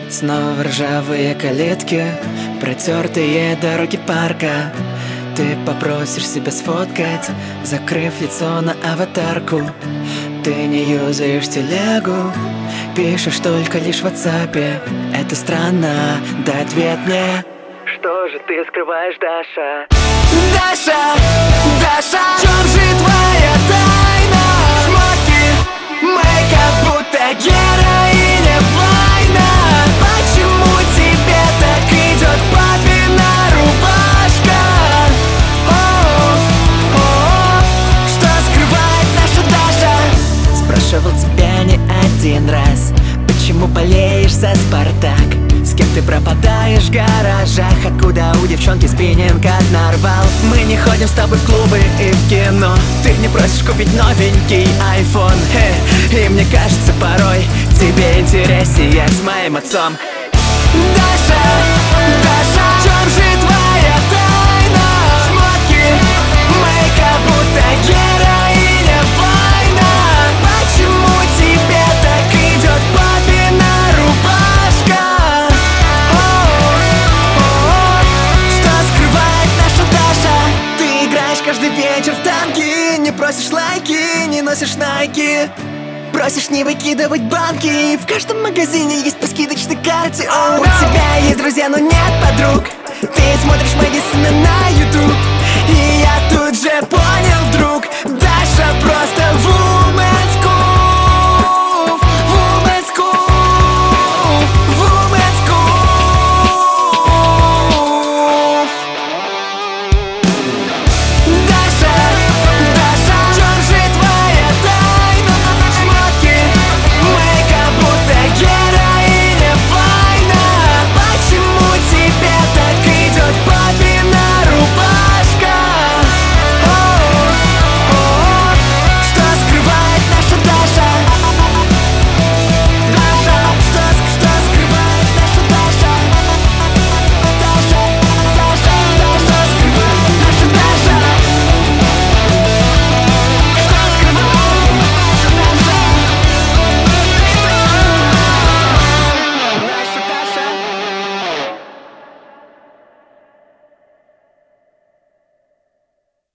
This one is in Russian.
Снова ржавые калитки, протертые дороги парка. Ты попросишь себя сфоткать, закрыв лицо на аватарку. Ты не юзаешь телегу, пишешь только лишь в WhatsApp. Это странно, дай ответ мне. Что же ты скрываешь, Даша? Даша, Даша, в чем же твоя тайна? Смоки, мейкап, будто героиня война. Почему тебе так идет папина рубашка? О-о-о, что скрывает наша Даша? Спрашивал тебя не один раз, почему болеешь за Спартак? С кем ты пропадаешь в гаражах? Откуда у девчонки спиннинг нарвал? Мы не ходим с тобой в клубы и в кино. Ты не просишь купить новенький iPhone. И мне кажется, порой тебе интереснее с моим отцом. Даша, Даша, в чем же твоя тайна? Смотки, мейкап, будто героиня война. Почему тебе так идет папина рубашка? Каждый вечер в танки, не просишь лайки, не носишь найки. Просишь не выкидывать банки. В каждом магазине есть по скидочной карте. У тебя есть друзья, но нет подруг. Ты смотришь Мэдисона на YouTube. И я тут же понял, друг, Даша просто